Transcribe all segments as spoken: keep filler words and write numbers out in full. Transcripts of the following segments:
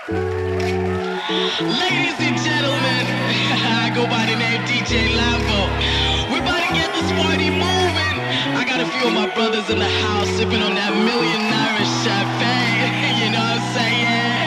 Ladies and gentlemen, I go by the name D J Lambo. We're about to get this party moving. I got a few of my brothers in the house sipping on that million naira champagne. You know what I'm saying?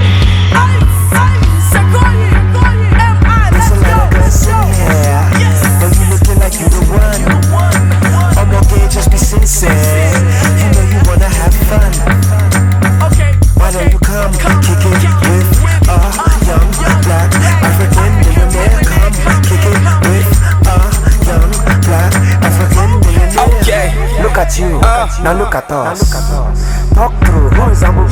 Ice, ice, Sequoia, M I, let's go, let's go. Yes. Know you looking like you the one. I'm okay, just be sincere. You know you wanna have fun. Okay. Why don't you come, kick it with a young black African millionaire? Come kick it with a young black African millionaire. Okay. Look at you, uh, now look at us. Talk through, who is Abu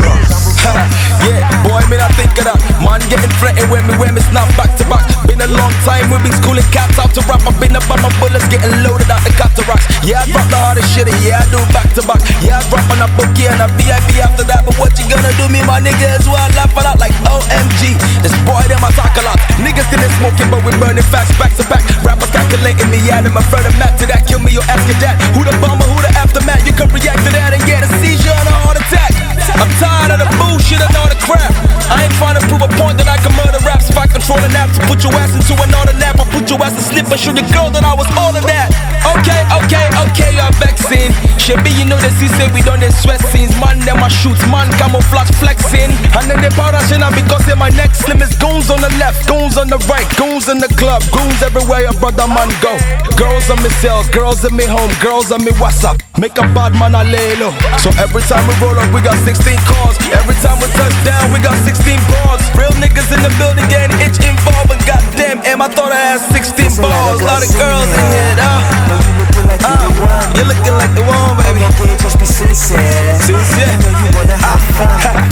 Yeah, boy, me not think of that. Man getting threatened when me when me snap back to back. Been a long time, we been schooling cats out to rap. I've been up on my bullets getting loaded out the cataracts. Yeah, I drop the hardest shit, yeah, I do back to back. Yeah, I drop on a bookie and a V I P after that. But what you gonna do, me, my niggas? Well, I laugh a lot like O M G. This boy, them attack a lot. Niggas still smoking, but we burning facts back to back. Rappers calculating me, yeah, them a further map to that. Kill me or ask your dad. Who the bomber, who the aftermath? You can react to that and get a seizure and a heart attack. I'm tired of the bullshit and all the crap. I ain't trying to prove a point that I can murder raps. If I control the naps, so put your ass into another nap. I put your ass to sleep and show your girl that I was all of that. Okay, okay, okay, you're vexing. Shabby, you know that he say we done the sweat scenes. Man, them my shoots, man, camouflage flexing. And then they powder shit out because in my neck slim is goons on the left, goons on the right, goons in the club, goons everywhere your brother man go. Girls on me cells, girls in me home, girls on me WhatsApp. Make a bad man a lay low. So every time we roll up, we got sixteen cars. Every time we touch down, we got sixteen bars. Real niggas in the building getting itch involved. But goddamn, M, I thought I had sixteen balls. A lot of girls in here, though. Uh, you're looking like the one, baby. Okay, just be sincere. Sincere. You know you wanna have fun.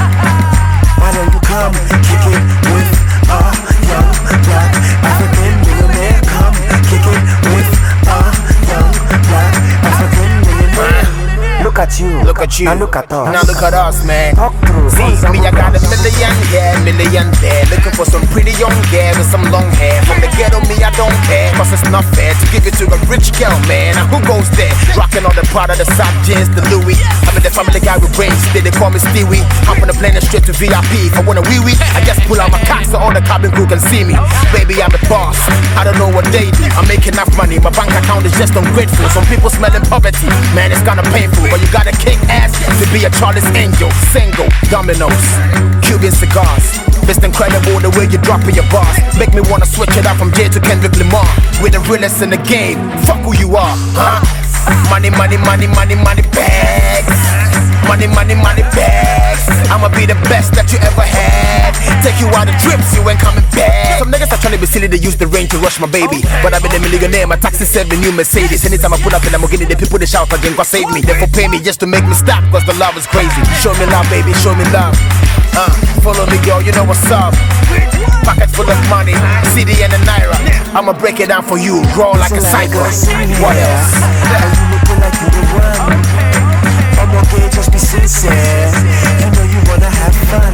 Why don't you come kick it with a young black African millionaire? Come kick it with a young black African millionaire. Look at you, Look at you, now look at us. Now look at us, man. Talk through. See, me, I got a million here, million there. Looking for some pretty young girl with some long hair. From the ghetto, me, I don't care. Cause it's not fair to give it to a rich girl, man. Now who goes there? Rocking all the Prada, the South jeans, the Louis. I'm the family guy with brains, they, they call me Stewie. Hop on the plane and straight to V I P. If I want a wee wee, I just pull out my cock so all the cabin crew can see me. Baby, I'm the boss. I don't know what they do. I'm making enough money. My bank account is just ungrateful. Some people smelling poverty. Man, it's kinda painful. But you gotta kick ass to be a Charlie's Angel. Single, Dominoes, Cuban cigars. It's incredible the way you drop in your bars. Make me wanna switch it out from Jay to Kendrick Lamar. We're the realest in the game. Fuck who you are, huh? Money, money, money, money, money bags. Money, money, money bags. I'ma be the best that you ever had. Take you out of trips, you ain't coming back. Some niggas are trying to be silly, they use the rain to rush my baby. But I've been a millionaire, my taxi seven new Mercedes. Anytime I pull up in Lamborghini, the people they shout again, God save me. Therefore pay me just to make me stop, cause the love is crazy. Show me love, baby, show me love. Uh, follow me, girl, you know what's up. Pocket full of money, C D and a Naira. I'ma break it down for you, grow like a cyclist. What else? Are you looking like you the one? I'm okay, just be sincere. You know you wanna have fun.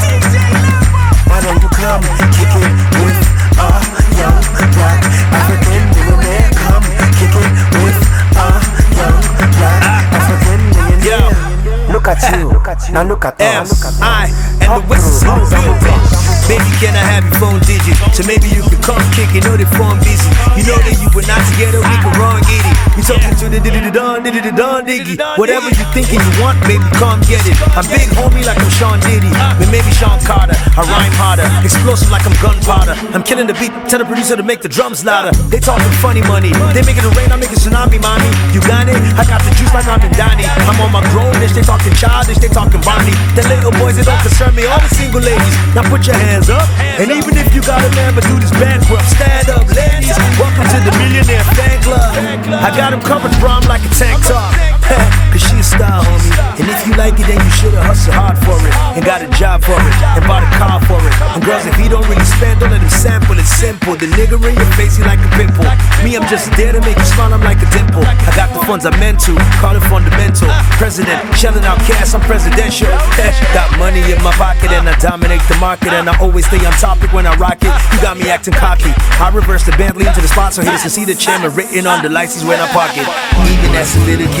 Why don't you come kick it with a young black African millionaire? Come kick it with a young black African millionaire. Look at you, now look at us. I and the West is on real bitch. Baby, can I have your phone digit? So maybe you can come kick, you know they phone busy. You know that you were not together, we can run get it. We talking to the diddy don, diddy don diggy. Whatever you thinking you want, baby, come get it. I'm big homie like I'm Sean Diddy, but maybe Sean Carter. I rhyme harder, explosive like I'm gunpowder. I'm killing the beat, tell the producer to make the drums louder. They talking funny money, they making it rain, I'm making tsunami, mommy. You got it? I got the juice like I'm in Donnie. I'm on my grownish, they talking childish, they talking Bonnie. The little boys, they don't concern me, all the single ladies. Now put your hands up, and even if you got a man, but dude is bankrupt. Stand up, ladies, welcome to the Millionaire Fan Club. I got him covered, bro, I'm like a tank top. Cause she a style, homie. And if you like it, then you should've hustled hard for it, and got a job for it, and bought a car for it. And girls, if he don't really spend, don't let him sample, it's simple. The nigga in your face, he like a pimple. Me, I'm just there to make you smile, I'm like a dimple. I got the funds I meant to, call it fundamental. President, shelling out cash, I'm presidential. Got money in my pocket and I dominate the market, and I always stay on topic when I rock it. You got me acting cocky. I reverse the Bentley into the spot so haters can see the chairman written on the license when I park it. Even as a little kid, lyrics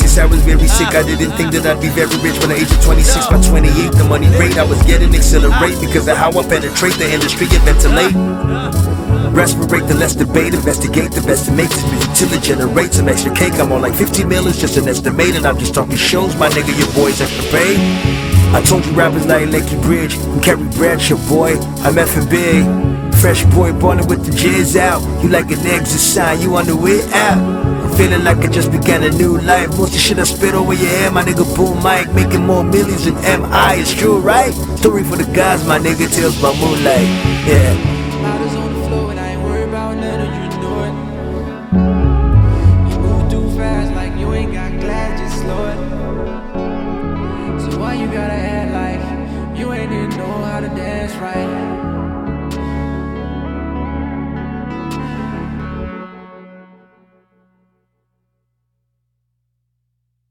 Since I was very sick, I didn't think that I'd be very rich. When the age of twenty-six, by twenty-eight, the money rate I was getting accelerate because of how I penetrate the industry and ventilate. Respirate, the less debate, investigate, the best to make this music till it generates some extra cake. I'm on like fifty mil, it's just an estimate, and I'm just talking shows, my nigga, your boy's extra paid. I told you rappers like Lakey Bridge and Kerry Bradshaw, boy, I'm effing big. Fresh boy, born with the jizz out. You like an exit sign, you on the way out. I'm feeling like I just began a new life. Most of the shit I spit over your head, my nigga Boom Mike, making more millions than M I. It's true, right? Story for the guys, my nigga, tells by moonlight. Yeah. Bottles on the floor and I ain't worried about none of you know it. You move too fast like you ain't got glass, just slow it. So why you gotta act like you ain't even know how to dance right?